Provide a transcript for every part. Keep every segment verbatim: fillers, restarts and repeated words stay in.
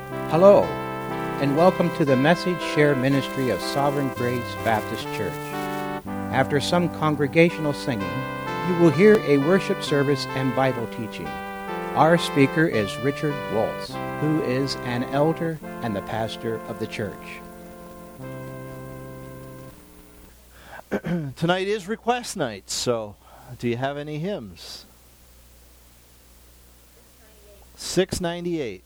Hello, and welcome to the Message Share Ministry of Sovereign Grace Baptist Church. After some congregational singing, you will hear a worship service and Bible teaching. Our speaker is Richard Waltz, who is an elder and the pastor of the church. Tonight is request night, so do you have any hymns? six ninety-eight.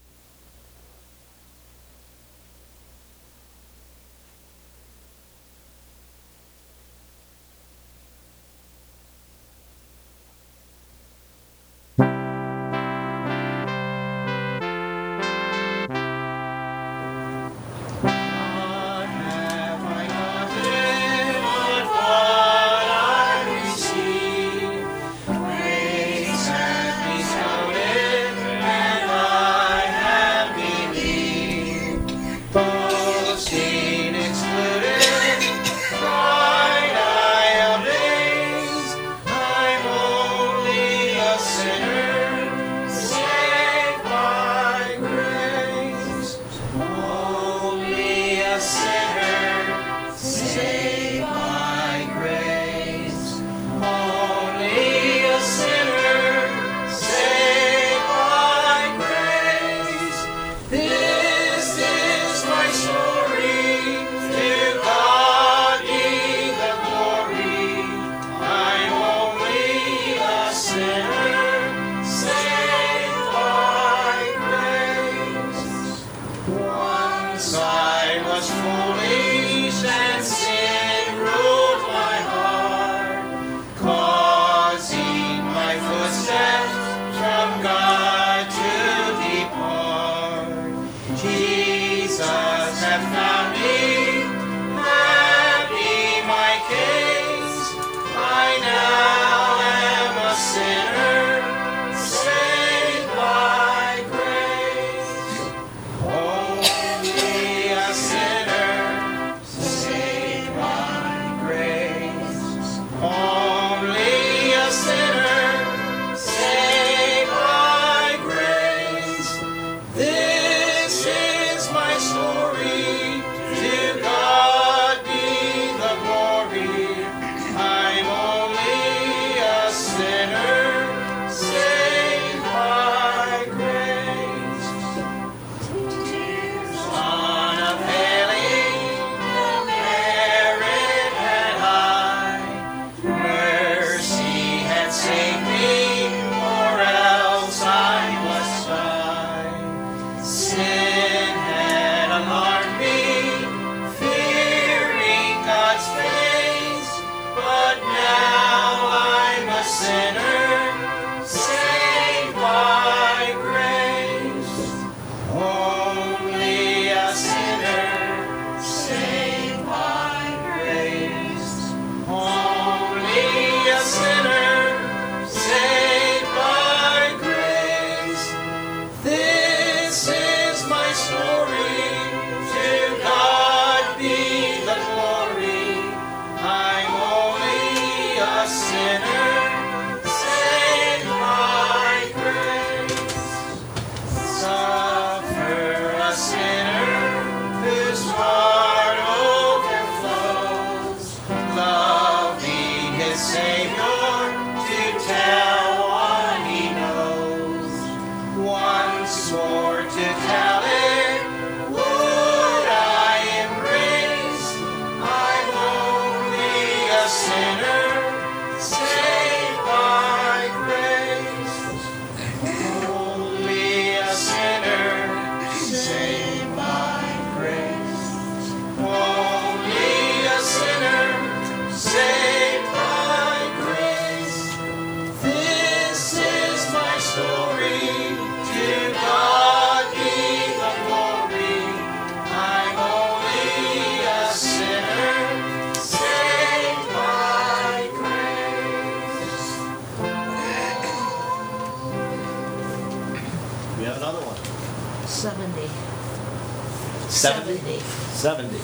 seventy. seventy.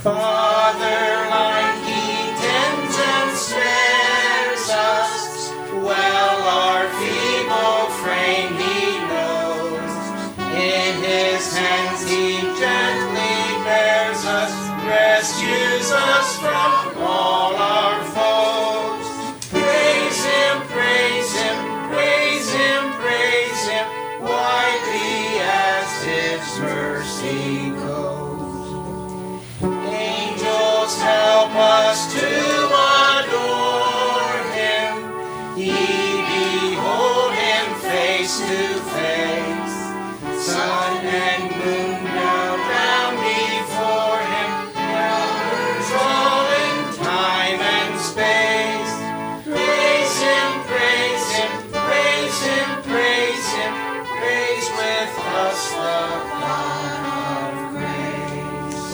Father, like He tends and spares us, well our feeble frame He knows. In His hands He gently bears us, rescues us from all our foes. Praise Him, praise Him, praise Him, praise Him, widely as His mercy goes. Angels help us to adore Him, ye behold Him face to face. Sun and moon bow down before Him, elders all in time and space. Praise Him, praise Him, praise Him, praise Him, praise with us the God of grace.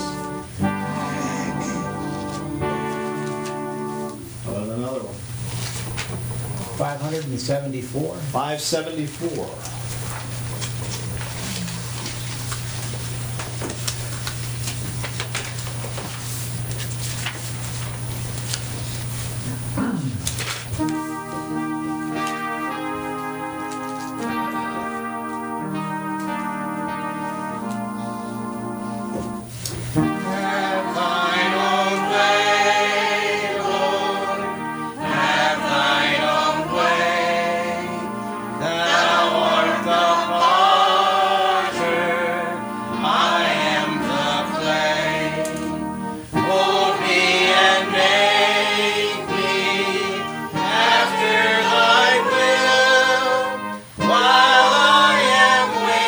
How about another one? five hundred seventy-four. five seventy-four. Have thine own way, Lord, have thine own way. Thou art the potter, I am the clay. Mold me and make me after thy will, while I am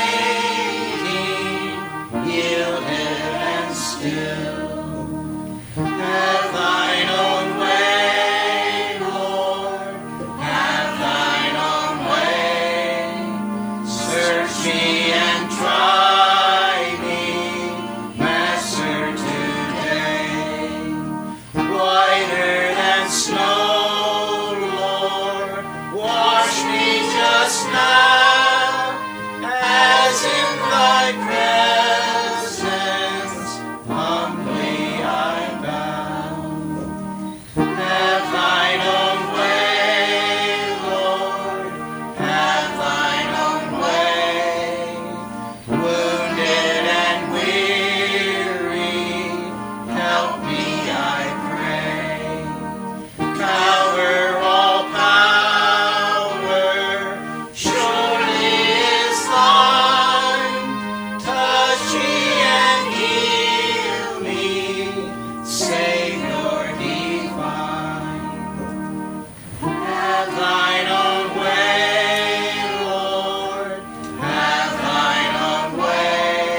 waiting, yielded and still. Have thine own way, Lord, have thine own way. Search me and try me, Master, today. Whiter than snow, Lord, wash me just now, as in thy presence humbly I bow. Have thine own way, Lord, have thine own way. Wounded and weary, help me, I pray. Power, all power, surely is thine. Touch me and heal me, Savior divine. Have thine own way, Lord, have thine own way.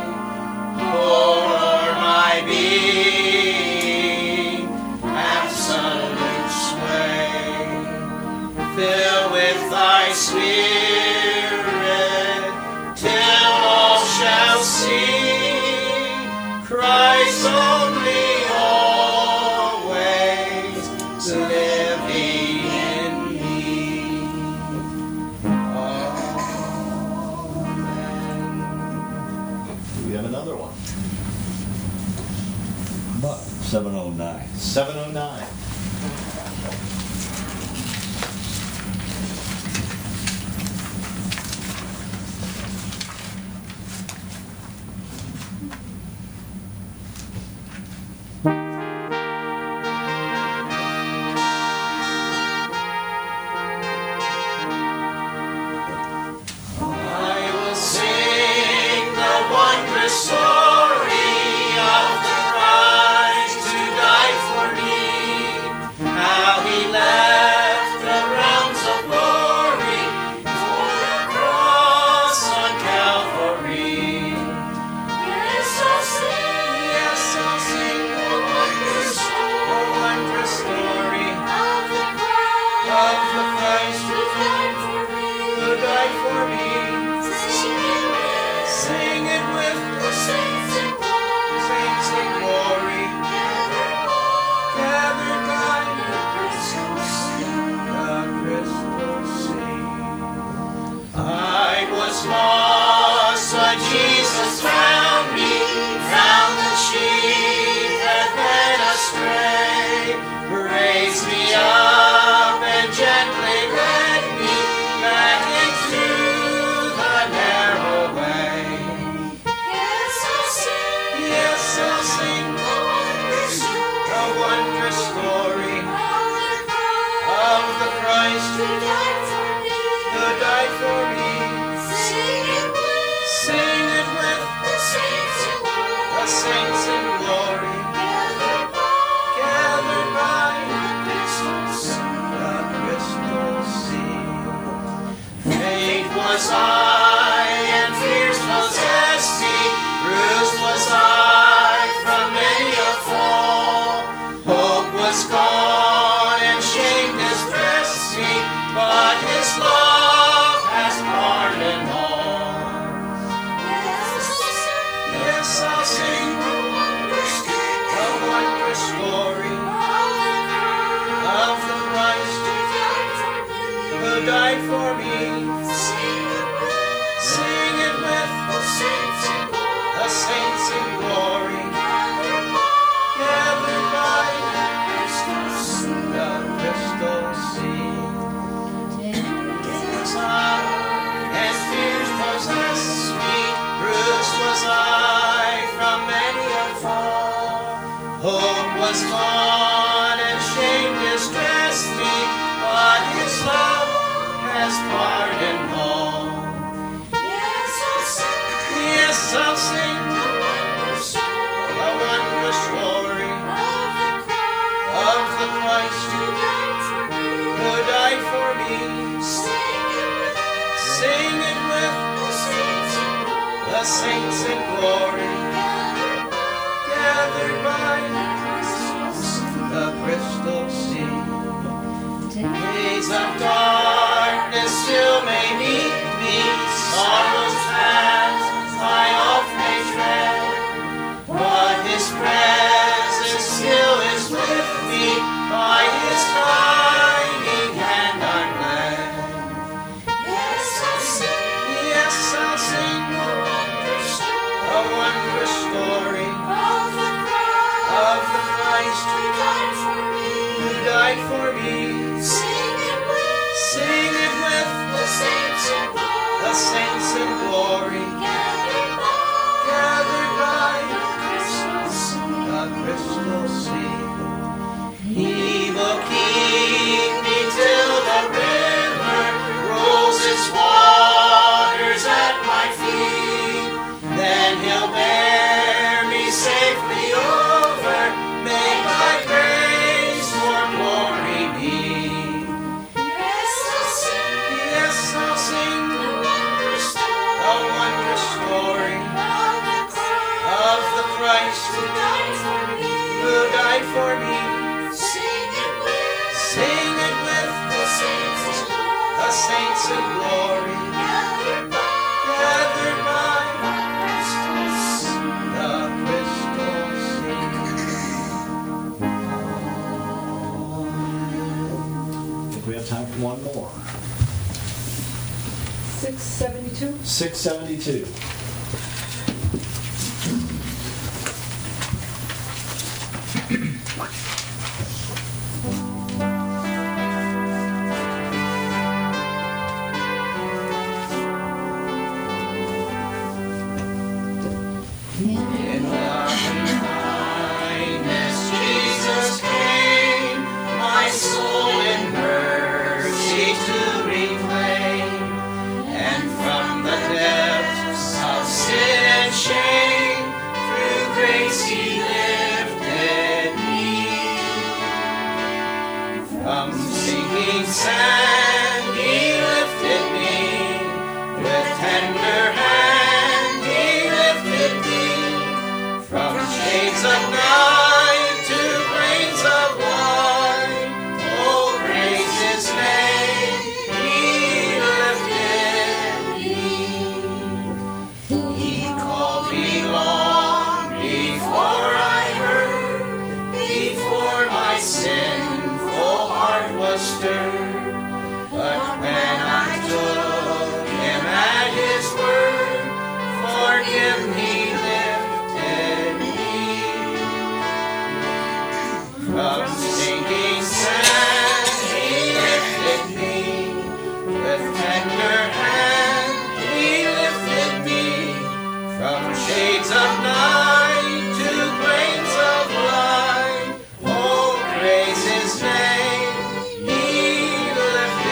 O'er my being, absolute sway. Fill with thy Spirit, till all shall see Christ only always living in me. Amen. We have another one. seven oh nine. seven oh nine. I will sing the wondrous story of the Christ who died for me, how He left Christ, who died for me, who died for me. sing it with, Sing it with the saints in glory, the saints in glory, gathered by gathered by the crystal sea. the crystal sea. Faint was I, and fears possessed me. Bruised was I from many a fall. Hope was gone, and shame distressed me. But His love has pardoned all. Yes, I'll sing the wondrous story of the Christ who died for me. Sing it with the saints in glory, gathered by the crystal sea. Was I, and fears possessed me. Bruised was I from many a fall. Hope was gone, and shame distressed me. But His love has pardoned all. Yes, I'll sing a wondrous story of the Christ who died for me. Sing it with the saints in glory, gathered by the crystal sea. Days of darkness still may meet me, sorrows past I oft may tread, but His presence still is with me, by His guiding hand I'm led. Yes, I'll sing a wondrous story of the Christ who died for me. Sing it with the saints in glory, gathered by the crystal sea. He will keep me till the river rolls its waters at my feet. Then He'll bear me safely over, make my grace for glory be. Yes, I'll sing a wondrous story of the Christ who died for me. Sing it with the saints in glory, gathered by the crystal sea. I think we have time for one more. six seventy-two. six seventy-two. In loving kindness Jesus came, my soul in mercy to reclaim, and from the depths of sin and shame, through grace He lifted me. From sinking sand He lifted me, with tender hand He lifted me, from shades of night to grains of light. Oh, praise His name, He lifted me. He called me long before I heard, before my sinful heart was stirred. But when I took Him at His word, for Him He lifted me. From sinking sand He lifted me, with tender hand He lifted me, from shades of night to grains of light. Oh, praise His name, He lifted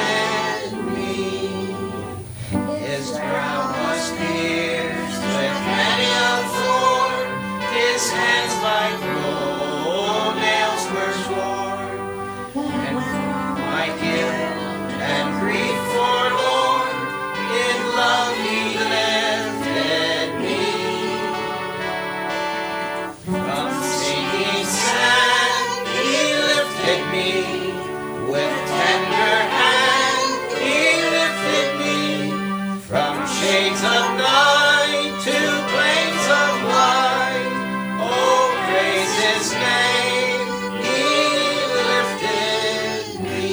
his name, he lifted me.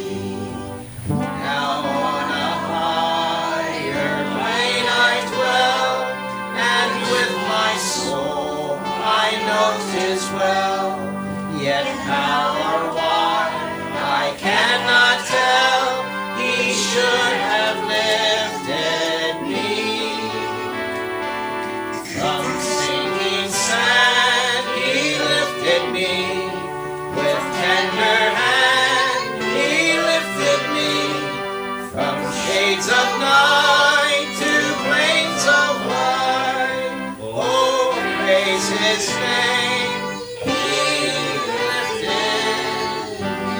Now on a higher plane I dwell, and with my soul I know 'tis well. Yet how or why I cannot tell, he should have lifted me. From sinking sand he lifted me, with tender hand he lifted me. From shades of night to plains of white, oh, praise his name, he lifted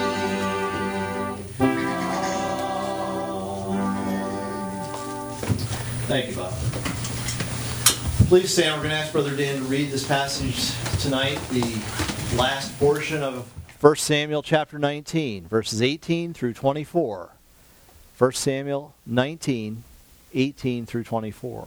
me. Thank you, Bob. Please stand. We're going to ask Brother Dan to read this passage tonight, the last portion of First Samuel chapter nineteen, verses eighteen through twenty-four. First Samuel nineteen, eighteen through twenty-four.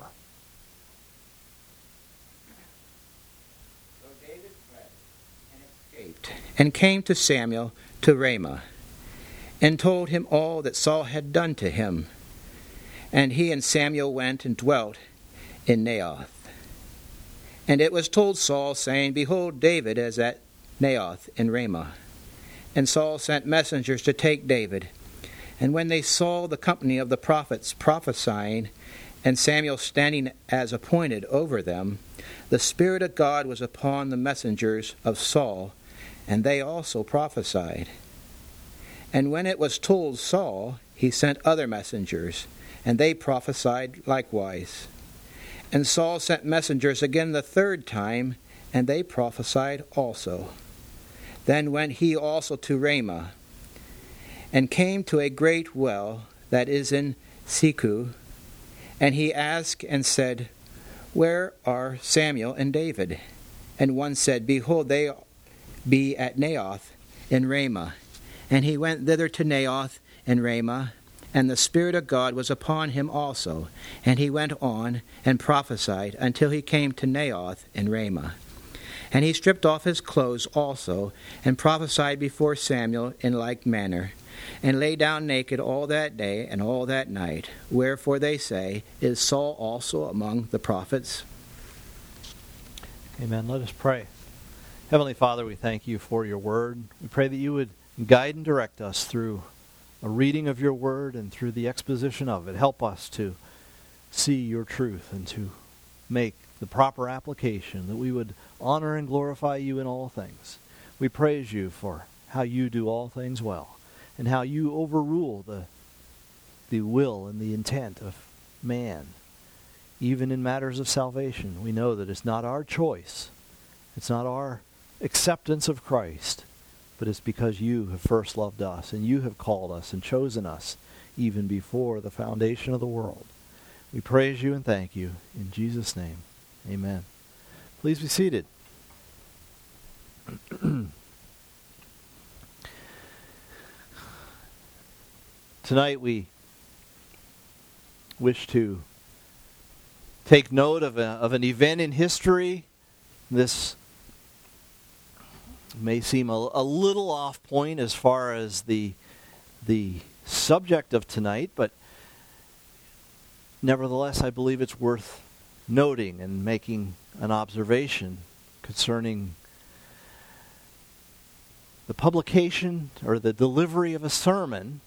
So David fled and escaped, and came to Samuel to Ramah, and told him all that Saul had done to him. And he and Samuel went and dwelt in Naioth. And it was told Saul, saying, Behold, David is at Naioth in Ramah. And Saul sent messengers to take David. And when they saw the company of the prophets prophesying, and Samuel standing as appointed over them, the Spirit of God was upon the messengers of Saul, and they also prophesied. And when it was told Saul, he sent other messengers, and they prophesied likewise. And Saul sent messengers again the third time, and they prophesied also. Then went he also to Ramah, and came to a great well that is in Seku. And he asked and said, Where are Samuel and David? And one said, Behold, they be at Naioth in Ramah. And he went thither to Naioth in Ramah, and the Spirit of God was upon him also. And he went on and prophesied until he came to Naioth in Ramah. And he stripped off his clothes also, and prophesied before Samuel in like manner, and lay down naked all that day and all that night. Wherefore they say, Is Saul also among the prophets? Amen. Let us pray. Heavenly Father, we thank you for your word. We pray that you would guide and direct us through a reading of your word and through the exposition of it. Help us to see your truth and to make the proper application, that we would honor and glorify you in all things. We praise you for how you do all things well, and how you overrule the, the will and the intent of man. Even in matters of salvation, we know that it's not our choice, it's not our acceptance of Christ, but it's because you have first loved us, and you have called us and chosen us even before the foundation of the world. We praise you and thank you. In Jesus' name, amen. Please be seated. Tonight we wish to take note of, a, of an event in history. This may seem a, a little off point as far as the the subject of tonight, but nevertheless I believe it's worth noting and making an observation concerning the publication or the delivery of a sermon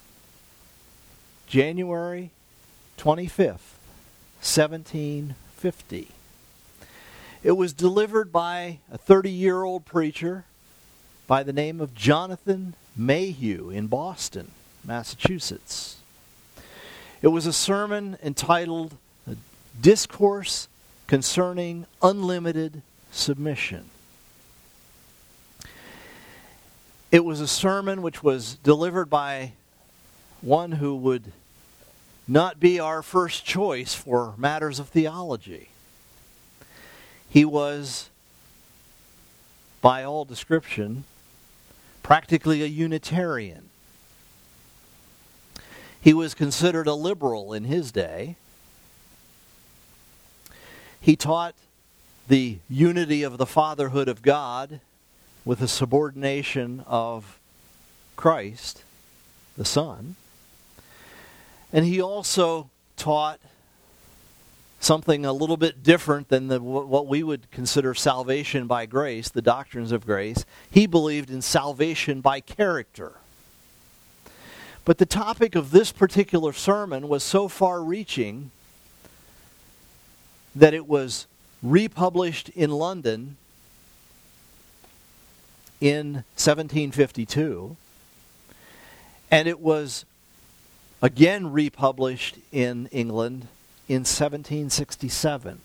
January twenty-fifth, seventeen fifty. It was delivered by a thirty-year-old preacher by the name of Jonathan Mayhew in Boston, Massachusetts. It was a sermon entitled "A Discourse Concerning Unlimited Submission." It was a sermon which was delivered by one who would not be our first choice for matters of theology. He was, by all description, practically a Unitarian. He was considered a liberal in his day. He taught the unity of the fatherhood of God with the subordination of Christ, the Son. And he also taught something a little bit different than the, what we would consider salvation by grace, the doctrines of grace. He believed in salvation by character. But the topic of this particular sermon was so far-reaching that it was republished in London in seventeen fifty-two, and it was again republished in England in seventeen sixty-seven.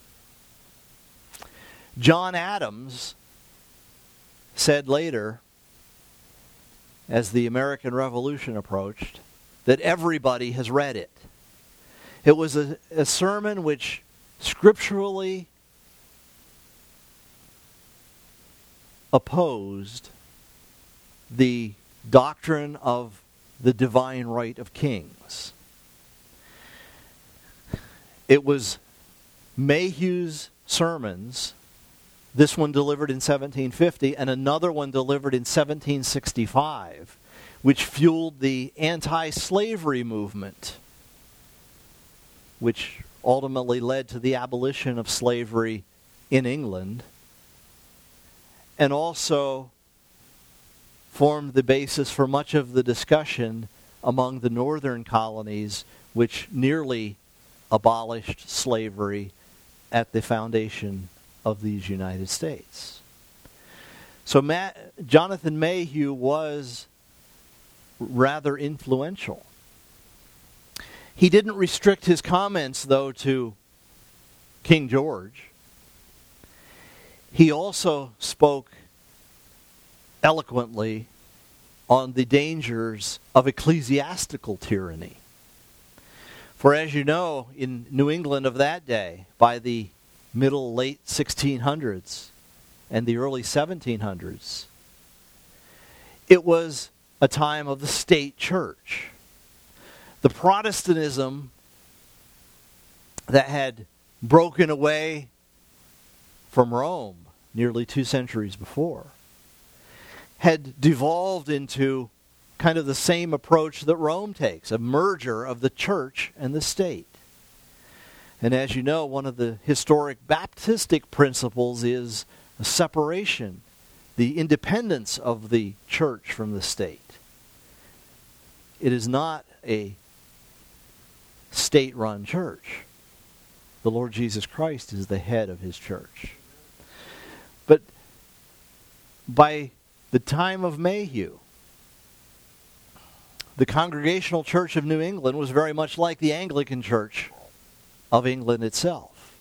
John Adams said later, as the American Revolution approached, that everybody has read it. It was a, a sermon which scripturally opposed the doctrine of the divine right of kings. It was Mayhew's sermons, this one delivered in seventeen fifty and another one delivered in seventeen sixty-five, which fueled the anti-slavery movement, which ultimately led to the abolition of slavery in England, and also formed the basis for much of the discussion among the northern colonies, which nearly abolished slavery at the foundation of these United States. So Ma- Jonathan Mayhew was rather influential. He didn't restrict his comments, though, to King George. He also spoke eloquently on the dangers of ecclesiastical tyranny. For as you know, in New England of that day, by the middle, late sixteen hundreds and the early seventeen hundreds, it was a time of the state church. The Protestantism that had broken away from Rome nearly two centuries before had devolved into kind of the same approach that Rome takes, a merger of the church and the state. And as you know, one of the historic Baptistic principles is a separation, the independence of the church from the state. It is not a state-run church. The Lord Jesus Christ is the head of his church. But by the time of Mayhew, the Congregational Church of New England was very much like the Anglican Church of England itself.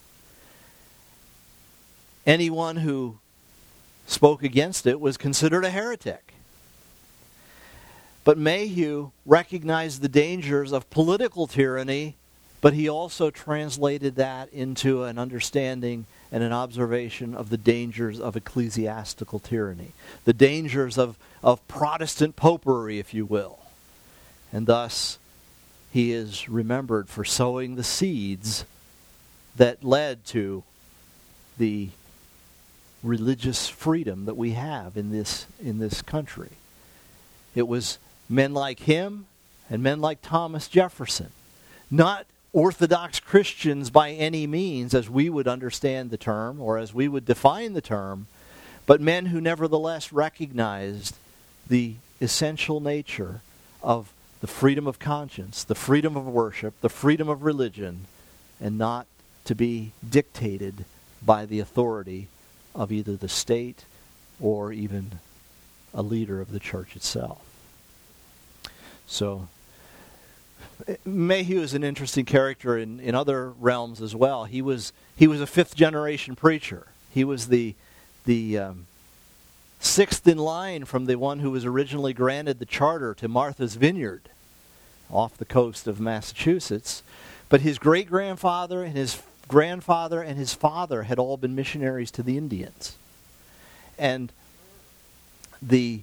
Anyone who spoke against it was considered a heretic. But Mayhew recognized the dangers of political tyranny, but he also translated that into an understanding and an observation of the dangers of ecclesiastical tyranny, the dangers of, of Protestant popery, if you will. And thus, he is remembered for sowing the seeds that led to the religious freedom that we have in this in this country. It was men like him and men like Thomas Jefferson, not Orthodox Christians by any means as we would understand the term or as we would define the term, but men who nevertheless recognized the essential nature of the freedom of conscience, the freedom of worship, the freedom of religion, and not to be dictated by the authority of either the state or even a leader of the church itself. So, Mayhew is an interesting character in, in other realms as well. He was he was a fifth generation preacher. He was the the um, sixth in line from the one who was originally granted the charter to Martha's Vineyard off the coast of Massachusetts. But his great-grandfather and his grandfather and his father had all been missionaries to the Indians. And the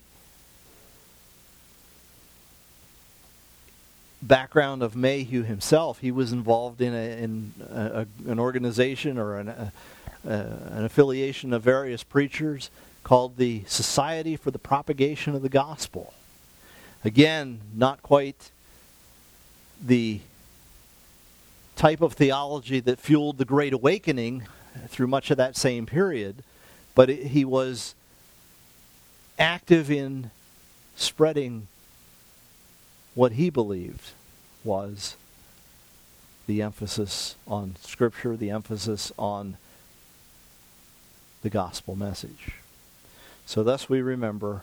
background of Mayhew himself, he was involved in, a, in a, a, an organization or an, a, an affiliation of various preachers called the Society for the Propagation of the Gospel. Again, not quite the type of theology that fueled the Great Awakening through much of that same period, but it, he was active in spreading what he believed was the emphasis on Scripture, the emphasis on the gospel message. So thus we remember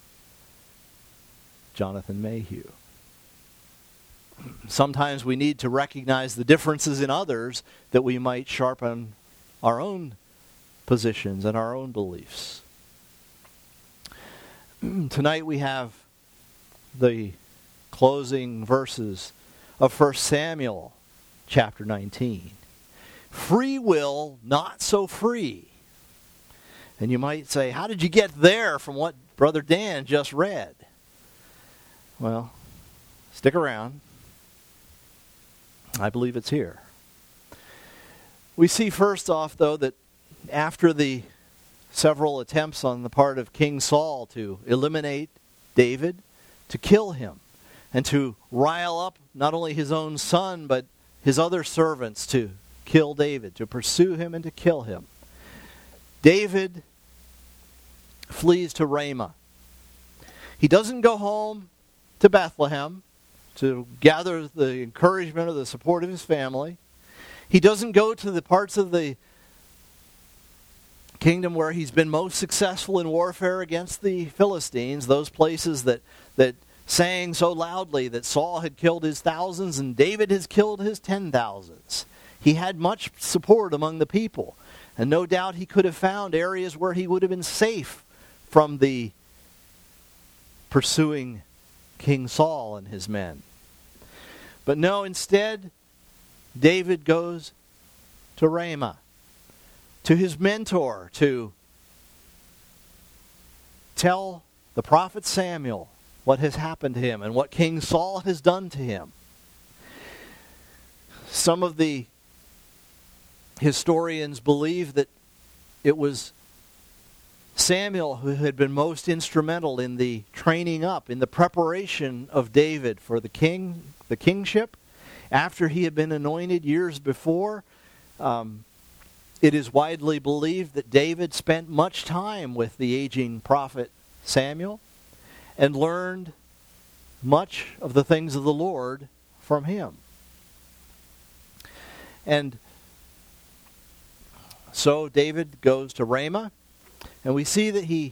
Jonathan Mayhew. Sometimes we need to recognize the differences in others that we might sharpen our own positions and our own beliefs. Tonight we have the closing verses of First Samuel chapter nineteen. Free will, not so free. And you might say, how did you get there from what Brother Dan just read? Well, stick around. I believe it's here. We see first off, though, that after the several attempts on the part of King Saul to eliminate David, to kill him, and to rile up not only his own son, but his other servants to kill David, to pursue him and to kill him, David flees to Ramah. He doesn't go home to Bethlehem to gather the encouragement or the support of his family. He doesn't go to the parts of the kingdom where he's been most successful in warfare against the Philistines, those places that, that sang so loudly that Saul had killed his thousands and David has killed his ten thousands. He had much support among the people, and no doubt he could have found areas where he would have been safe from the pursuing King Saul and his men. But no, instead, David goes to Ramah, to his mentor, to tell the prophet Samuel what has happened to him and what King Saul has done to him. Some of the historians believe that it was Samuel who had been most instrumental in the training up, in the preparation of David for the king, the kingship. After he had been anointed years before, um, it is widely believed that David spent much time with the aging prophet Samuel and learned much of the things of the Lord from him. And so David goes to Ramah, and we see that he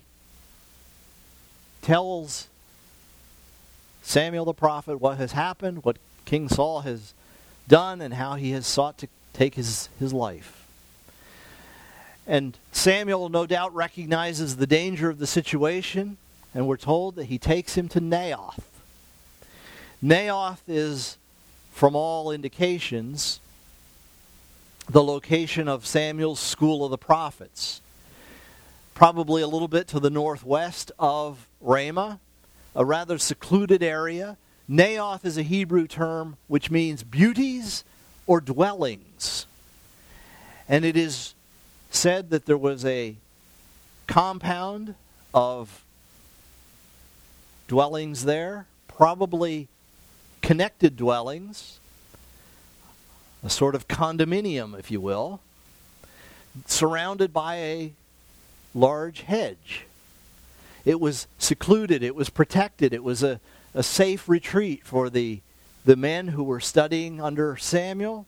tells Samuel the prophet what has happened, what King Saul has done, and how he has sought to take his, his life. And Samuel no doubt recognizes the danger of the situation, and we're told that he takes him to Naioth. Naioth is, from all indications, the location of Samuel's school of the prophets. Probably a little bit to the northwest of Ramah, a rather secluded area. Naioth is a Hebrew term which means beauties or dwellings. And it is said that there was a compound of dwellings there, probably connected dwellings, a sort of condominium, if you will, surrounded by a large hedge. It was secluded, it was protected, it was a, a safe retreat for the, the men who were studying under Samuel.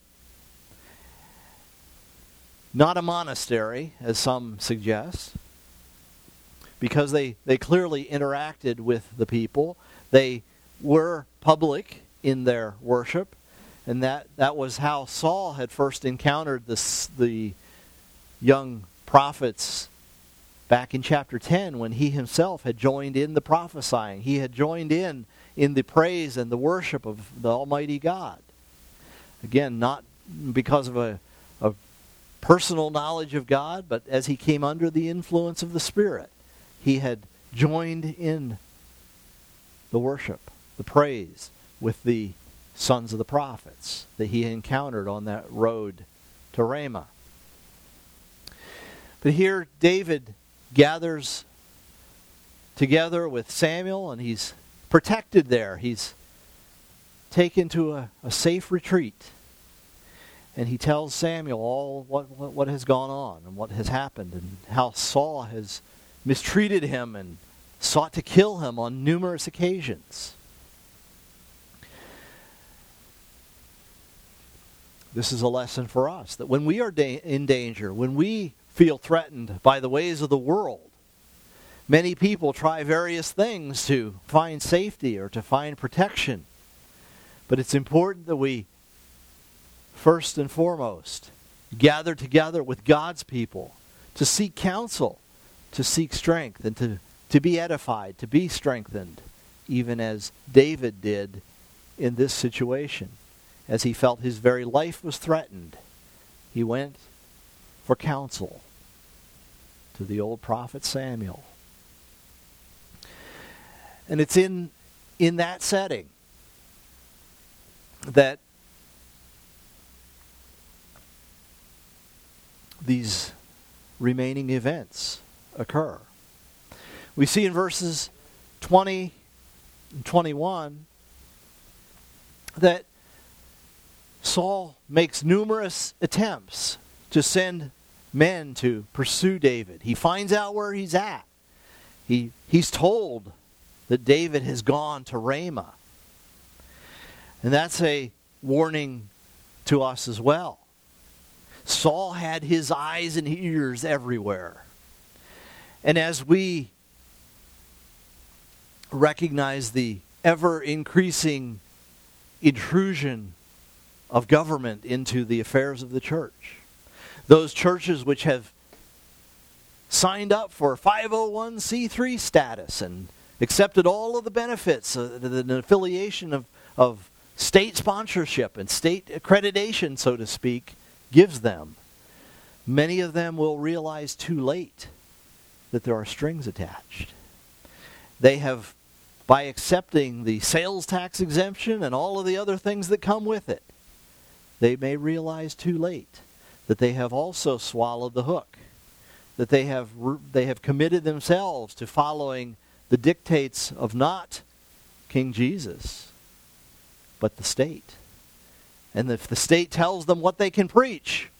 Not a monastery, as some suggest, because they, they clearly interacted with the people. They were public in their worship, and that, that was how Saul had first encountered this, the young prophets back in chapter ten, when he himself had joined in the prophesying. He had joined in in the praise and the worship of the Almighty God. Again, not because of a, a personal knowledge of God, but as he came under the influence of the Spirit, he had joined in the worship, the praise, with the sons of the prophets that he encountered on that road to Ramah. But here David gathers together with Samuel, and he's protected there. He's taken to a, a safe retreat. And he tells Samuel all what, what, what has gone on and what has happened and how Saul has mistreated him and sought to kill him on numerous occasions. This is a lesson for us, that when we are da- in danger, when we feel threatened by the ways of the world, many people try various things to find safety or to find protection. But it's important that we, first and foremost, gather together with God's people to seek counsel, to seek strength, and to, to be edified, to be strengthened, even as David did in this situation. As he felt his very life was threatened, he went for counsel to the old prophet Samuel. And it's in, in that setting that these remaining events occur. We see in verses twenty and twenty-one that Saul makes numerous attempts to send men to pursue David. He finds out where he's at. He, he's told that David has gone to Ramah. And that's a warning to us as well. Saul had his eyes and ears everywhere. And as we recognize the ever-increasing intrusion of government into the affairs of the church, those churches which have signed up for five oh one c three status and accepted all of the benefits, uh, the, the affiliation of, of state sponsorship and state accreditation, so to speak, gives them, many of them will realize too late that there are strings attached. They have, by accepting the sales tax exemption and all of the other things that come with it, they may realize too late that they have also swallowed the hook, that they have they have committed themselves to following the dictates of not King Jesus, but the state. And if the state tells them what they can preach,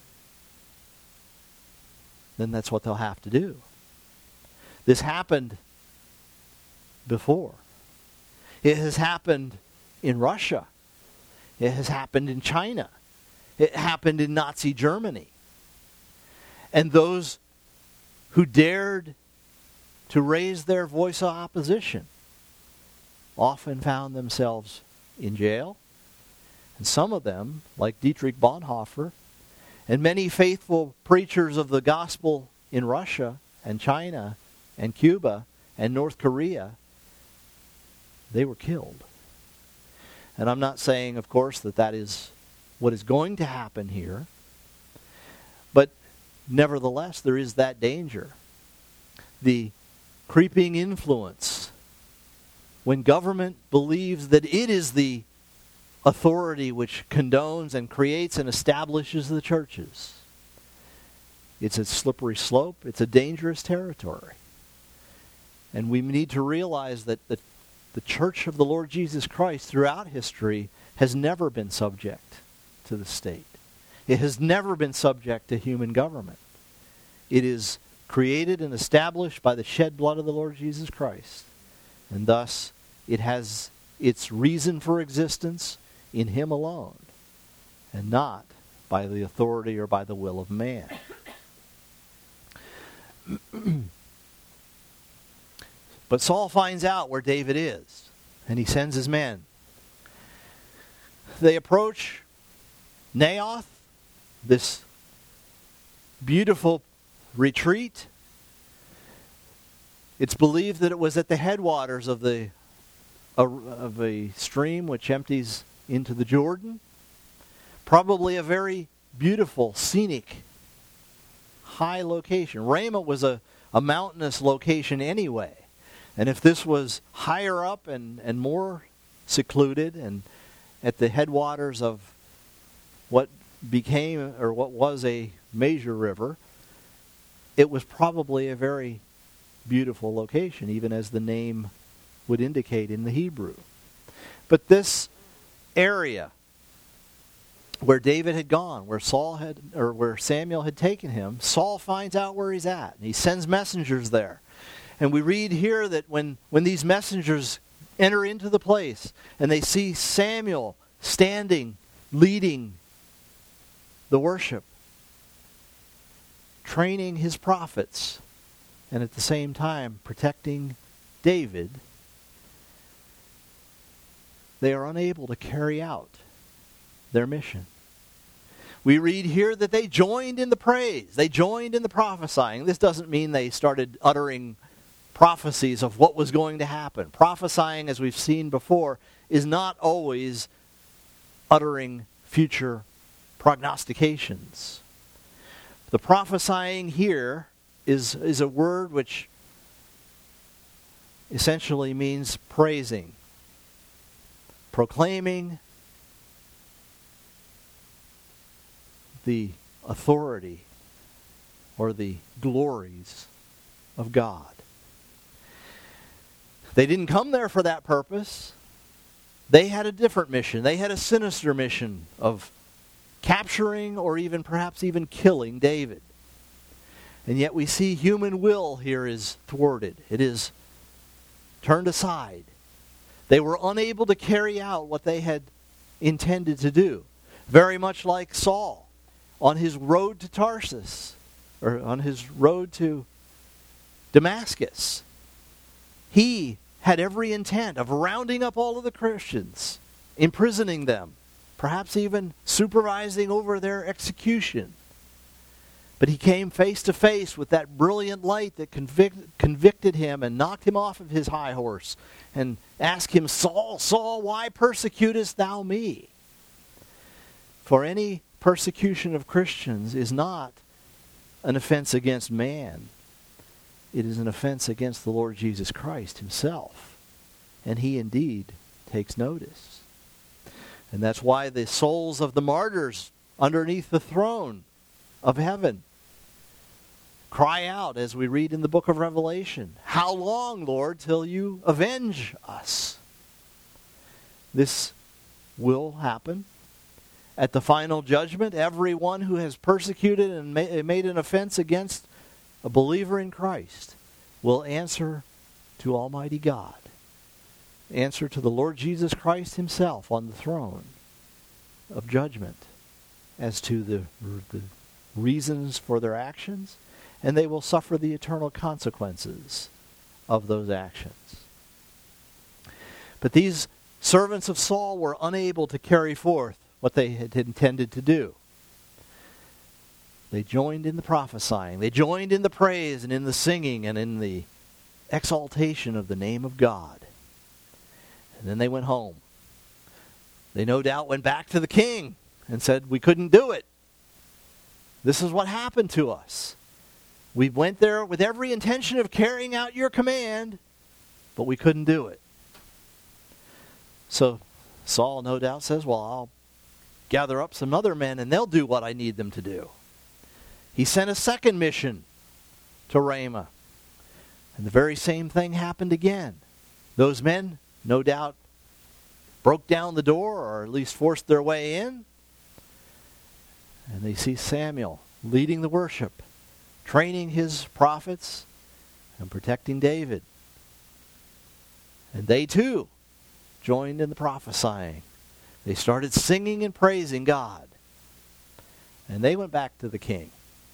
then that's what they'll have to do. This happened before. It has happened in Russia. It has happened in China. It happened in Nazi Germany. And those who dared to raise their voice of opposition often found themselves in jail. And some of them, like Dietrich Bonhoeffer, and many faithful preachers of the gospel in Russia and China and Cuba and North Korea, they were killed. And I'm not saying, of course, that that is what is going to happen here. But nevertheless, there is that danger. The creeping influence. When government believes that it is the authority which condones and creates and establishes the churches, it's a slippery slope. It's a dangerous territory. And we need to realize that the, the church of the Lord Jesus Christ throughout history has never been subject to the state. It has never been subject to human government. It is created and established by the shed blood of the Lord Jesus Christ. And thus, it has its reason for existence in Him alone, and not by the authority or by the will of man. But Saul finds out where David is, and he sends his men. They approach Naioth, this beautiful retreat. It's believed that it was at the headwaters of the of a stream which empties into the Jordan. Probably a very beautiful, scenic, high location. Ramah was a, a mountainous location anyway. And if this was higher up and, and more secluded and at the headwaters of what became or what was a major river, it was probably a very beautiful location, even as the name would indicate in the Hebrew. But this area where David had gone, where Saul had, or where Samuel had taken him, Saul finds out where he's at, and he sends messengers there. And we read here that when, when these messengers enter into the place and they see Samuel standing, leading the worship, training his prophets, and at the same time protecting David, they are unable to carry out their mission. We read here that they joined in the praise. They joined in the prophesying. This doesn't mean they started uttering prophecies of what was going to happen. Prophesying, as we've seen before, is not always uttering future prognostications. The prophesying here is, is a word which essentially means praising, proclaiming the authority or the glories of God. They didn't come there for that purpose. They had a different mission. They had a sinister mission of capturing or even perhaps even killing David. And yet we see human will here is thwarted. It is turned aside. They were unable to carry out what they had intended to do. Very much like Saul on his road to Tarsus, or on his road to Damascus. He had every intent of rounding up all of the Christians, imprisoning them, perhaps even supervising over their execution. But he came face to face with that brilliant light that convict, convicted him and knocked him off of his high horse and asked him, "Saul, Saul, why persecutest thou me?" For any persecution of Christians is not an offense against man. It is an offense against the Lord Jesus Christ himself. And he indeed takes notice. And that's why the souls of the martyrs underneath the throne of heaven cry out, as we read in the book of Revelation, "How long, Lord, till you avenge us?" This will happen. At the final judgment, everyone who has persecuted and ma- made an offense against a believer in Christ will answer to Almighty God, answer to the Lord Jesus Christ himself on the throne of judgment as to the, the reasons for their actions, and they will suffer the eternal consequences of those actions. But these servants of Saul were unable to carry forth what they had intended to do. They joined in the prophesying. They joined in the praise and in the singing and in the exaltation of the name of God. And then they went home. They no doubt went back to the king and said, "We couldn't do it. This is what happened to us. We went there with every intention of carrying out your command, but we couldn't do it." So Saul no doubt says, "Well, I'll gather up some other men and they'll do what I need them to do." He sent a second mission to Ramah. And the very same thing happened again. Those men, no doubt, broke down the door, or at least forced their way in. And they see Samuel leading the worship, training his prophets, and protecting David. And they too joined in the prophesying. They started singing and praising God. And they went back to the king.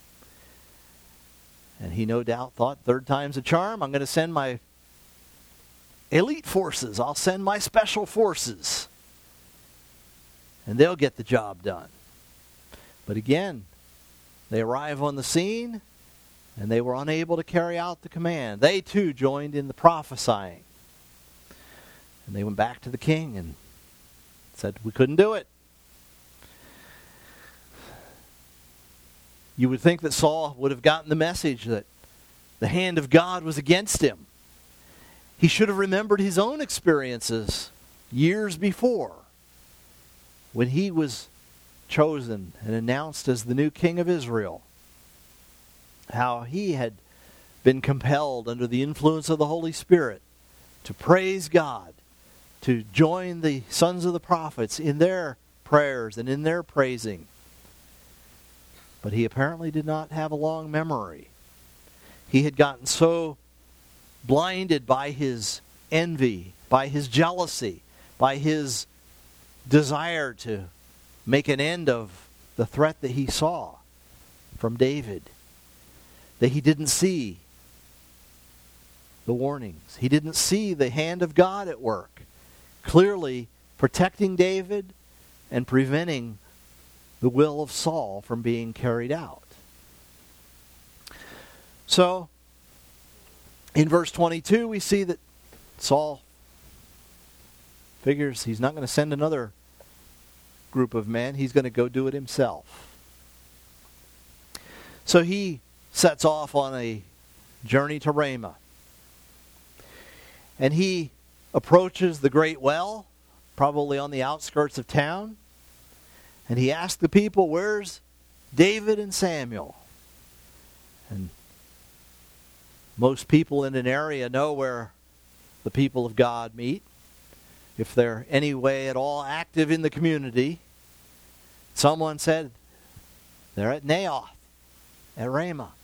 And he no doubt thought, third time's a charm. I'm going to send my elite forces. I'll send my special forces. And they'll get the job done. But again, they arrive on the scene, and they were unable to carry out the command. They too joined in the prophesying. And they went back to the king and said, "We couldn't do it." You would think that Saul would have gotten the message that the hand of God was against him. He should have remembered his own experiences years before when he was chosen and announced as the new king of Israel. how he had been compelled under the influence of the Holy Spirit to praise God, to join the sons of the prophets in their prayers and in their praising. But he apparently did not have a long memory. He had gotten so blinded by his envy, by his jealousy, by his desire to make an end of the threat that he saw from David, that he didn't see the warnings. He didn't see the hand of God at work, clearly protecting David and preventing the will of Saul from being carried out. So, in verse twenty-two, we see that Saul figures he's not going to send another group of men. He's going to go do it himself. So he sets off on a journey to Ramah. And he approaches the great well, probably on the outskirts of town. And he asks the people, where's David and Samuel? And most people in an area know where the people of God meet. If they're any way at all active in the community. Someone said they're at Naioth, at Ramah.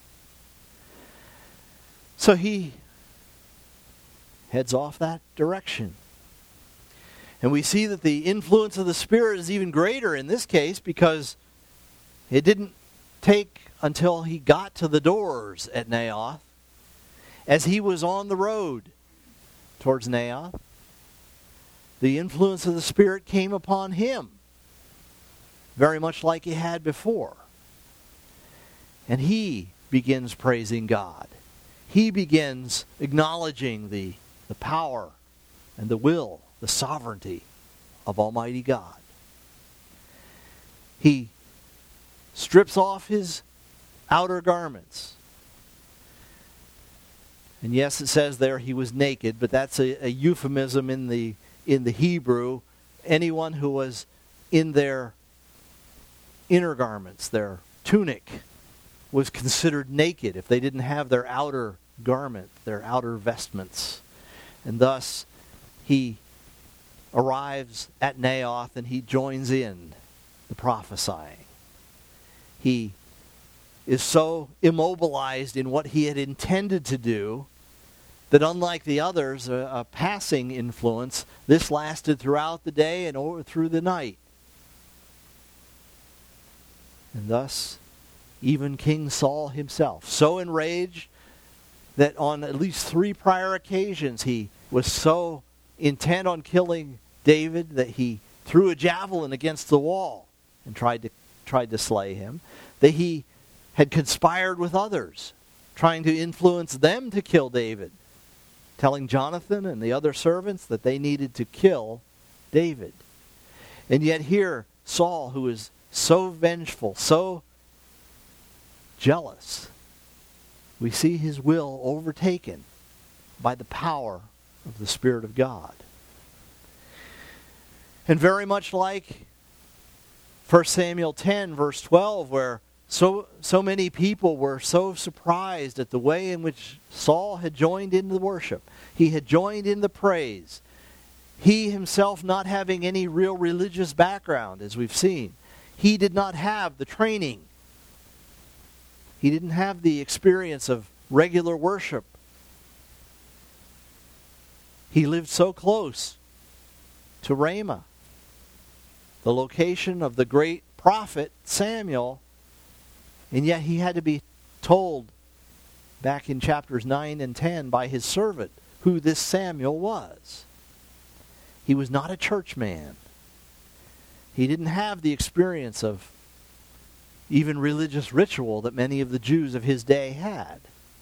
So he heads off that direction. And we see that the influence of the Spirit is even greater in this case, because it didn't take until he got to the doors at Naioth, as he was on the road towards Naioth, the influence of the Spirit came upon him, very much like he had before. And he begins praising God. He begins acknowledging the, the power and the will, the sovereignty of Almighty God. He strips off his outer garments. And yes, it says there he was naked, but that's a, a euphemism in the in the Hebrew. Anyone who was in their inner garments, their tunic, was considered naked if they didn't have their outer garment, their outer vestments. And thus, he arrives at Naioth and he joins in the prophesying. He is so immobilized in what he had intended to do that unlike the others, a, a passing influence, this lasted throughout the day and over through the night. And thus, even King Saul himself, so enraged that on at least three prior occasions he was so intent on killing David that he threw a javelin against the wall and tried to tried to slay him, that he had conspired with others, trying to influence them to kill David, telling Jonathan and the other servants that they needed to kill David. And yet here, Saul, who is so vengeful, so jealous, we see his will overtaken by the power of the Spirit of God. And very much like First Samuel ten, verse twelve, where so so many people were so surprised at the way in which Saul had joined in the worship. He had joined in the praise. He himself not having any real religious background, as we've seen. He did not have the training. He didn't have the experience of regular worship. He lived so close to Ramah, the location of the great prophet Samuel, and yet he had to be told back in chapters nine and ten by his servant who this Samuel was. He was not a church man. He didn't have the experience of even religious ritual that many of the Jews of his day had.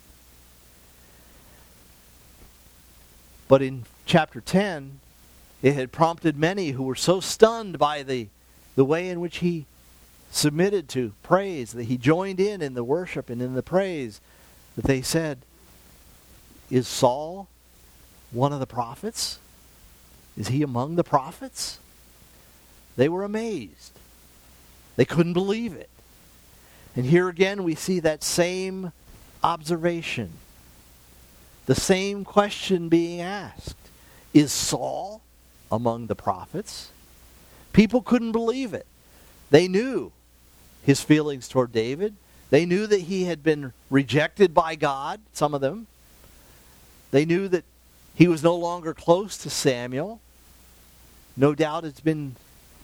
But in chapter ten, it had prompted many who were so stunned by the, the way in which he submitted to praise, that he joined in in the worship and in the praise, that they said, is Saul one of the prophets? Is he among the prophets? They were amazed. They couldn't believe it. And here again we see that same observation. The same question being asked. Is Saul among the prophets? People couldn't believe it. They knew his feelings toward David. They knew that he had been rejected by God, some of them. They knew that he was no longer close to Samuel. No doubt it's been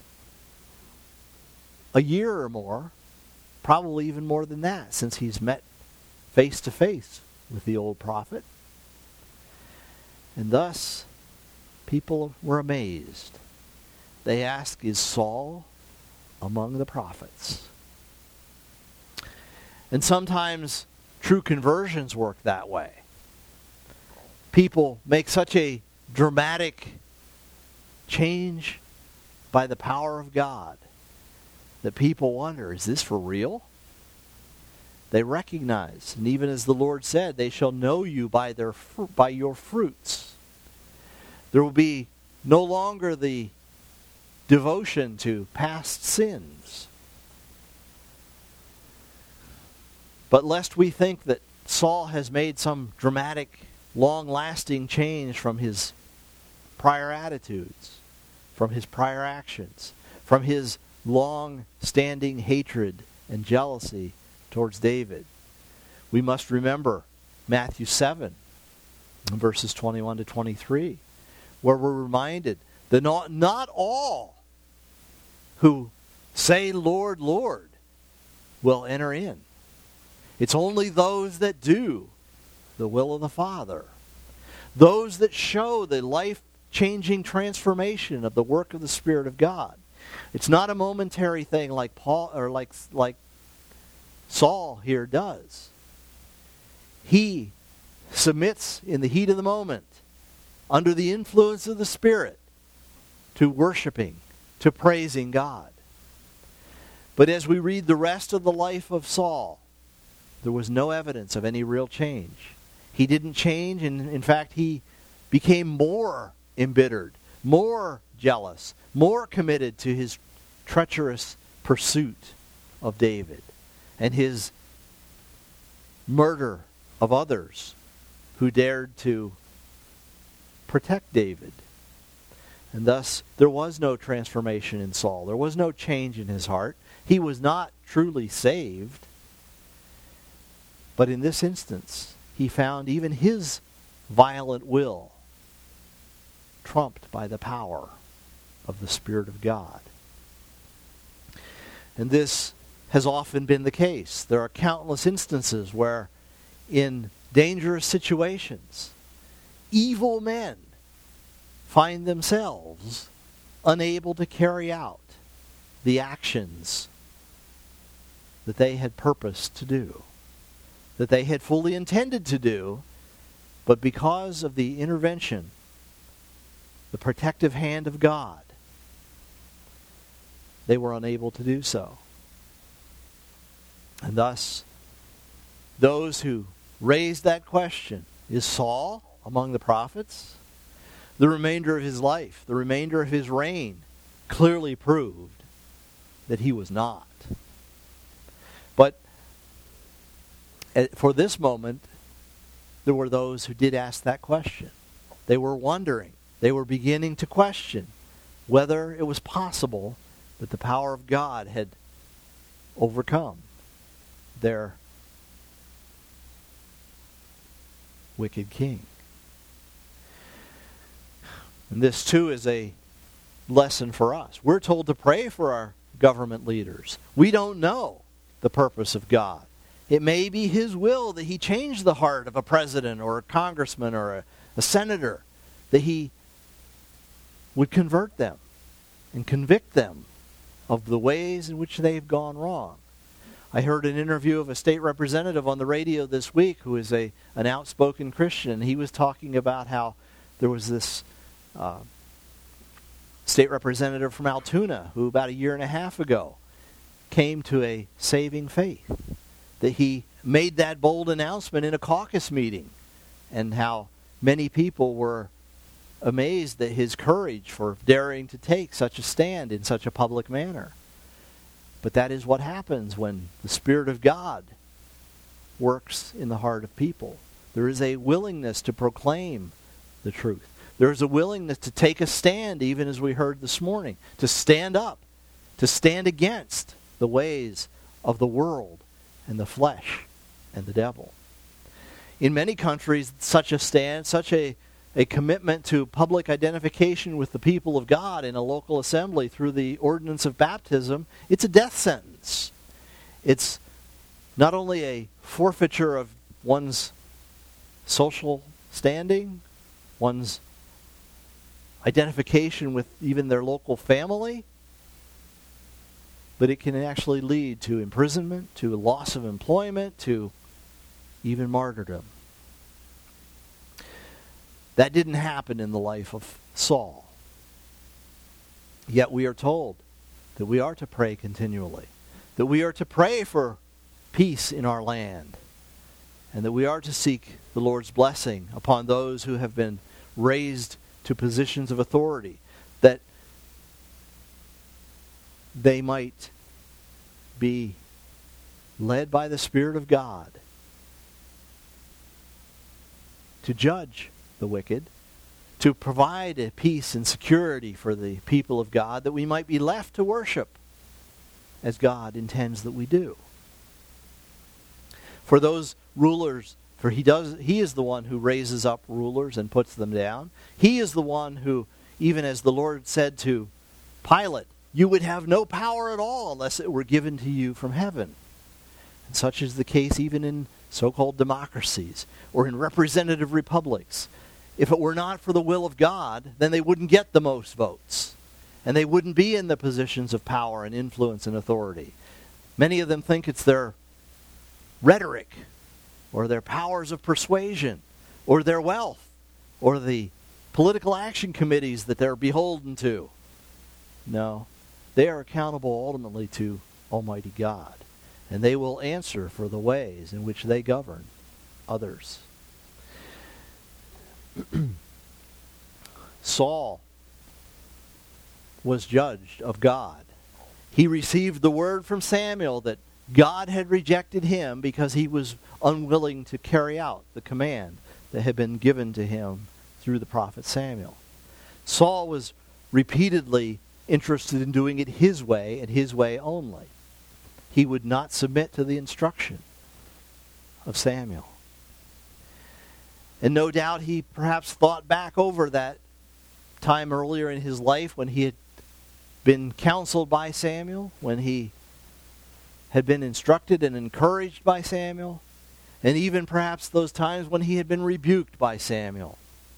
a year or more, probably even more than that, since he's met face to face with the old prophet. And thus, people were amazed. They asked, is Saul among the prophets? And sometimes true conversions work that way. People make such a dramatic change by the power of God that people wonder, is this for real? They recognize, and even as the Lord said, they shall know you by their fr- by your fruits. There will be no longer the devotion to past sins. But lest we think that Saul has made some dramatic, long-lasting change from his prior attitudes, from his prior actions, from his long-standing hatred and jealousy towards David, we must remember Matthew seven, verses twenty-one to twenty-three, where we're reminded that not, not all who say, Lord, Lord, will enter in. It's only those that do the will of the Father. Those that show the life-changing transformation of the work of the Spirit of God. It's not a momentary thing like Paul or like like Saul here does. He submits in the heat of the moment, under the influence of the Spirit, to worshiping, to praising God. But as we read the rest of the life of Saul, there was no evidence of any real change. He didn't change, and in fact, he became more embittered, more jealous, more committed to his treacherous pursuit of David and his murder of others who dared to protect David. And thus, there was no transformation in Saul. There was no change in his heart. He was not truly saved. But in this instance, he found even his violent will trumped by the power of the Spirit of God. And this has often been the case. There are countless instances where, in dangerous situations, evil men find themselves unable to carry out the actions that they had purposed to do, that they had fully intended to do, but because of the intervention, the protective hand of God, they were unable to do so. And thus, those who raised that question, is Saul among the prophets? The remainder of his life, the remainder of his reign, clearly proved that he was not. But for this moment, there were those who did ask that question. They were wondering, they were beginning to question whether it was possible that the power of God had overcome their wicked king. And this too is a lesson for us. We're told to pray for our government leaders. We don't know the purpose of God. It may be His will that He change the heart of a president or a congressman or a, a senator, that He would convert them and convict them of the ways in which they've gone wrong. I heard an interview of a state representative on the radio this week who is a an outspoken Christian. He was talking about how there was this uh, state representative from Altoona who about a year and a half ago came to a saving faith. That he made that bold announcement in a caucus meeting, and how many people were amazed at his courage for daring to take such a stand in such a public manner. But that is what happens when the Spirit of God works in the heart of people. There is a willingness to proclaim the truth. There is a willingness to take a stand, even as we heard this morning, to stand up, to stand against the ways of the world and the flesh and the devil. In many countries, such a stand, such a, a commitment to public identification with the people of God in a local assembly through the ordinance of baptism, it's a death sentence. It's not only a forfeiture of one's social standing, one's identification with even their local family, but it can actually lead to imprisonment, to loss of employment, to even martyrdom. That didn't happen in the life of Saul. Yet we are told that we are to pray continually, that we are to pray for peace in our land, and that we are to seek the Lord's blessing upon those who have been raised to positions of authority, that they might be led by the Spirit of God to judge the wicked, to provide a peace and security for the people of God, that we might be left to worship as God intends that we do. For those rulers, for he does he is the one who raises up rulers and puts them down. He is the one who, even as the Lord said to Pilate, you would have no power at all unless it were given to you from heaven. And such is the case even in so-called democracies or in representative republics. If it were not for the will of God, then they wouldn't get the most votes. And they wouldn't be in the positions of power and influence and authority. Many of them think it's their rhetoric, or their powers of persuasion, or their wealth, or the political action committees that they're beholden to. No, they are accountable ultimately to Almighty God, and they will answer for the ways in which they govern others. Saul was judged of God. He received the word from Samuel that God had rejected him because he was unwilling to carry out the command that had been given to him through the prophet Samuel. Saul was repeatedly interested in doing it his way and his way only. He would not submit to the instruction of Samuel. And no doubt he perhaps thought back over that time earlier in his life when he had been counseled by Samuel, when he had been instructed and encouraged by Samuel, and even perhaps those times when he had been rebuked by Samuel.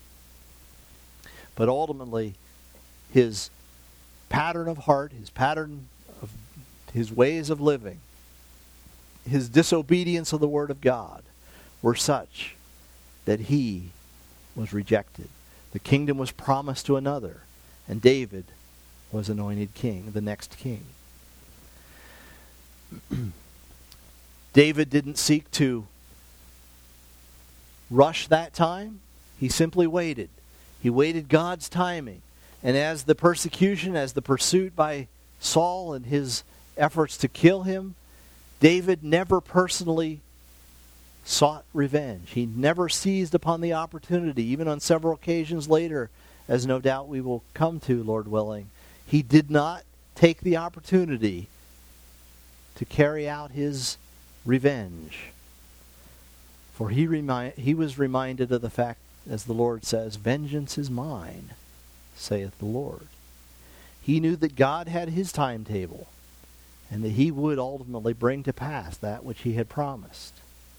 But ultimately, his pattern of heart, his pattern of his ways of living, his disobedience of the Word of God were such that he was rejected. The kingdom was promised to another, and David was anointed king, the next king. David didn't seek to rush that time. He simply waited. He waited God's timing. And as the persecution, as the pursuit by Saul and his efforts to kill him, David never personally sought revenge. He never seized upon the opportunity, even on several occasions later, as no doubt we will come to, Lord willing. He did not take the opportunity to carry out his revenge. For he remi- he was reminded of the fact, as the Lord says, vengeance is mine, saith the Lord. He knew that God had his timetable, and that he would ultimately bring to pass that which he had promised.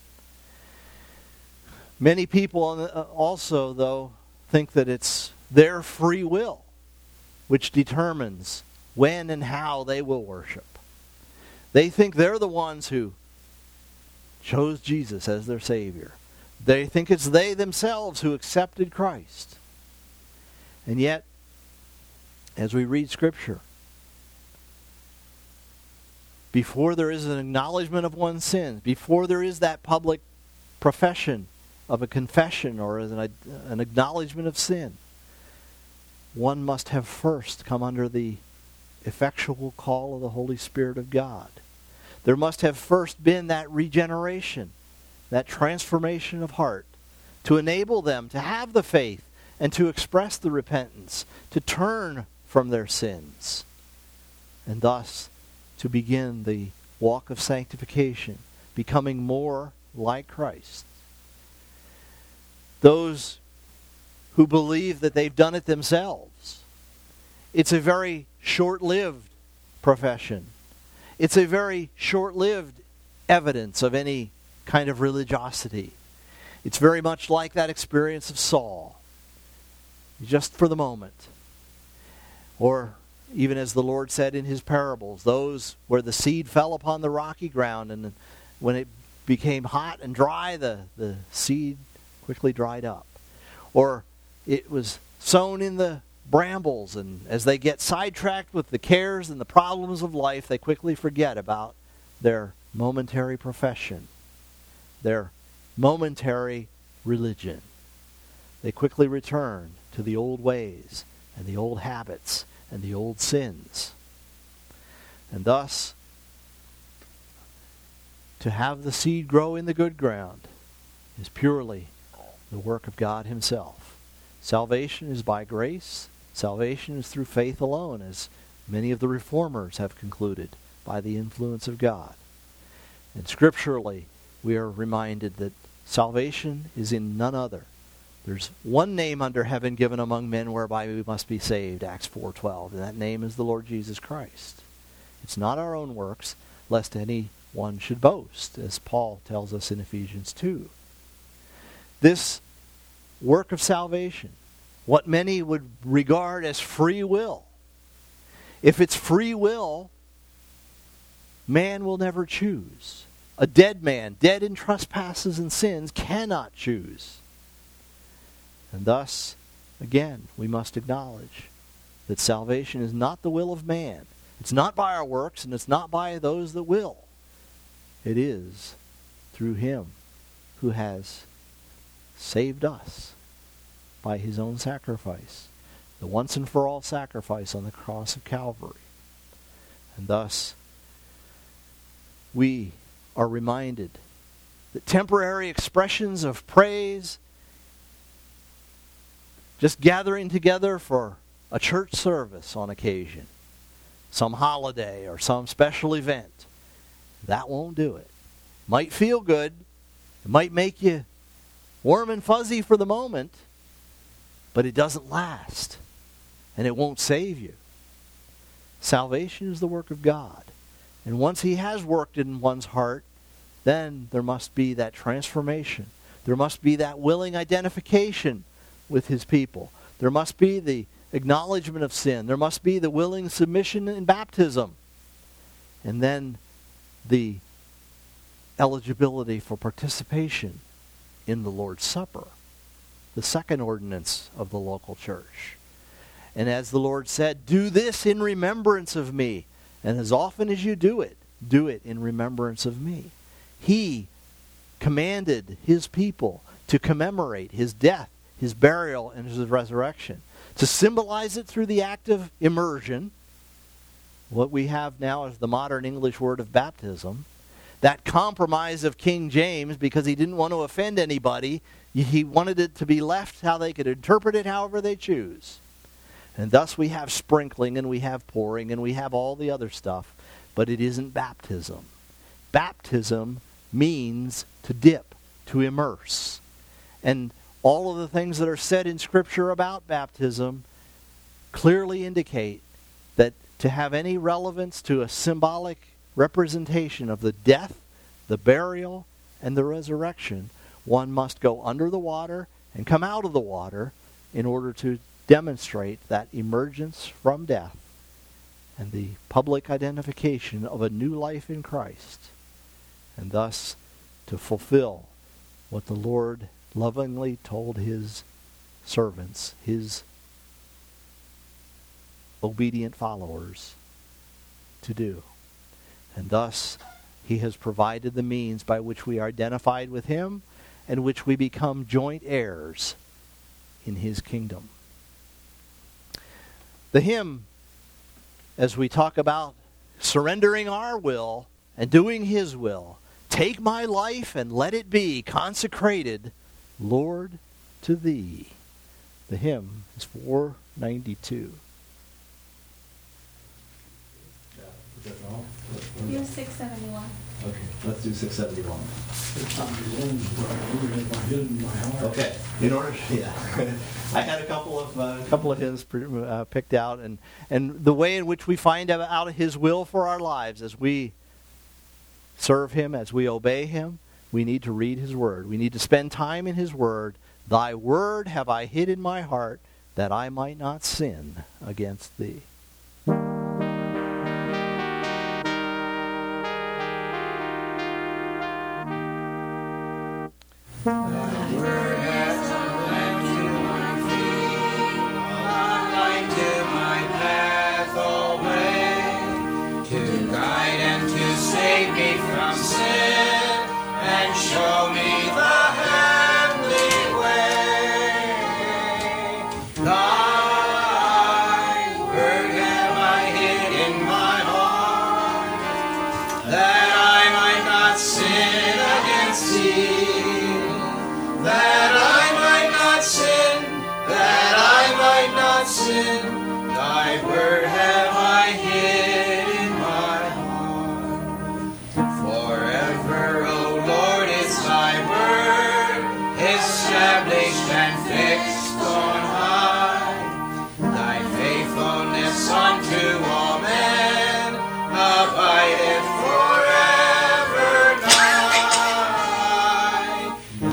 Many people also, though, think that it's their free will which determines when and how they will worship. They think they're the ones who chose Jesus as their Savior. They think it's they themselves who accepted Christ. And yet, as we read Scripture, before there is an acknowledgement of one's sins, before there is that public profession of a confession or an, an acknowledgement of sin, one must have first come under the effectual call of the Holy Spirit of God. There must have first been that regeneration that transformation of heart, to enable them to have the faith and to express the repentance, to turn from their sins, and thus to begin the walk of sanctification, becoming more like Christ. Those who believe that they've done it themselves, it's a very short-lived profession. It's a very short-lived evidence of any kind of religiosity. It's very much like that experience of Saul, just for the moment. Or even as the Lord said in his parables, those where the seed fell upon the rocky ground, and when it became hot and dry, the, the seed quickly dried up. Or it was sown in the brambles, and as they get sidetracked with the cares and the problems of life, they quickly forget about their momentary profession, their momentary religion. They quickly return to the old ways and the old habits and the old sins. And thus, to have the seed grow in the good ground is purely the work of God himself. Salvation is by grace. Salvation is through faith alone, as many of the reformers have concluded, by the influence of God. And scripturally, we are reminded that salvation is in none other. There's one name under heaven given among men whereby we must be saved, Acts four twelve, and that name is the Lord Jesus Christ. It's not our own works, lest any one should boast, as Paul tells us in Ephesians two. This work of salvation, what many would regard as free will, if it's free will, man will never choose. A dead man, dead in trespasses and sins, cannot choose. And thus, again, we must acknowledge that salvation is not the will of man. It's not by our works, and it's not by those that will. It is through him who has saved us by his own sacrifice, the once and for all sacrifice on the cross of Calvary. And thus, we are reminded that temporary expressions of praise, just gathering together for a church service on occasion, some holiday or some special event, that won't do it. Might feel good. It might make you warm and fuzzy for the moment, but it doesn't last, and it won't save you. Salvation is the work of God. And once he has worked in one's heart, then there must be that transformation. There must be that willing identification with his people. There must be the acknowledgement of sin. There must be the willing submission in baptism. And then the eligibility for participation in the Lord's Supper, the second ordinance of the local church. And as the Lord said, do this in remembrance of me. And as often as you do it, do it in remembrance of me. He commanded his people to commemorate his death, his burial, and his resurrection. To symbolize it through the act of immersion, what we have now is the modern English word of baptism. That compromise of King James, because he didn't want to offend anybody, he wanted it to be left how they could interpret it however they choose. And thus we have sprinkling, and we have pouring, and we have all the other stuff, but it isn't baptism. Baptism means to dip, to immerse. And all of the things that are said in Scripture about baptism clearly indicate that to have any relevance to a symbolic representation of the death, the burial, and the resurrection, one must go under the water and come out of the water in order to demonstrate that emergence from death and the public identification of a new life in Christ, and thus to fulfill what the Lord lovingly told his servants, his obedient followers, to do. And thus, he has provided the means by which we are identified with him and which we become joint heirs in his kingdom. The hymn, as we talk about surrendering our will and doing his will, Take my life and let it be consecrated, Lord, to thee. The hymn is four ninety-two. Is that wrong? You have six seventy-one. Okay, let's do six seventy-one. Okay. In order, yeah, I had a couple of uh, couple of hymns uh, picked out, and and the way in which we find out His will for our lives as we serve Him, as we obey Him, we need to read His Word. We need to spend time in His Word. Thy Word have I hid in my heart, that I might not sin against Thee. Show me the heavenly way. Thy word have I hid in my heart, that I might not sin against thee. That I might not sin, that I might not sin. Thy word have I hid in my heart. Forever, O Lord, is thy word, established and fixed on high. Thy faithfulness unto all men abideth forever nigh.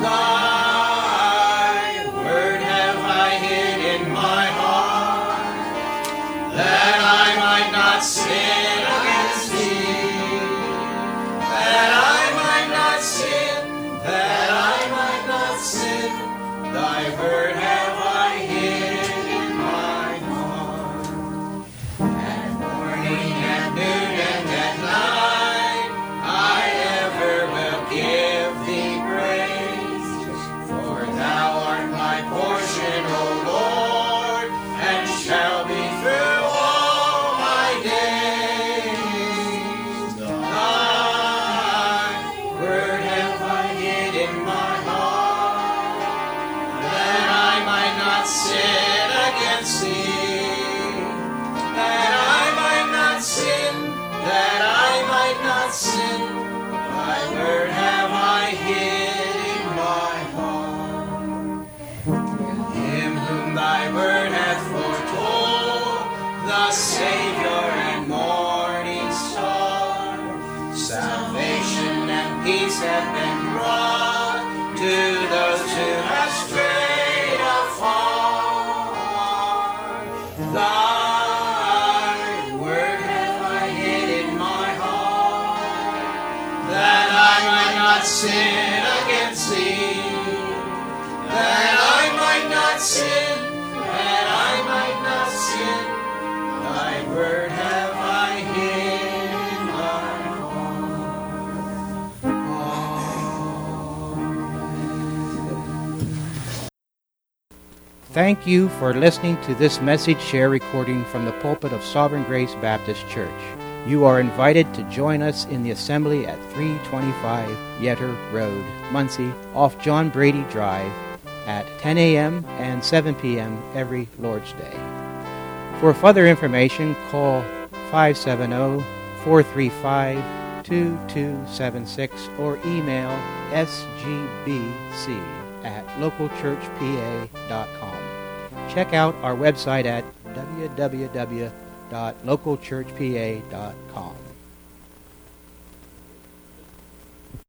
Thy word have I hid in my heart, that I might not sin against thee. That I might not sin, that I might not sin. Thy word have I hid in my heart. At morning, at noon, and at night, I ever will give thee praise. For thou art my portion, O Lord, and shall be through all my days. Thy word have I hid in my heart, that I might not sin against thee. That I might not sin, that I might not sin. Thy word have I hid in my heart. Him whom thy word hath foretold, the Savior and morning star, salvation and peace have been brought to those who have strayed afar. Thy word have I hid in my heart, that I might not sin against thee. That I might not sin, that I might not sin. Thy word have I hid in my heart. Thank you for listening to this message share recording from the pulpit of Sovereign Grace Baptist Church. You are invited to join us in the assembly at three twenty-five Yetter Road, Muncie, off John Brady Drive, at ten a.m. and seven p.m. every Lord's Day. For further information, call five seven zero, four three five, two two seven six or email s g b c at local church p a dot com. Check out our website at w w w dot local church p a dot com.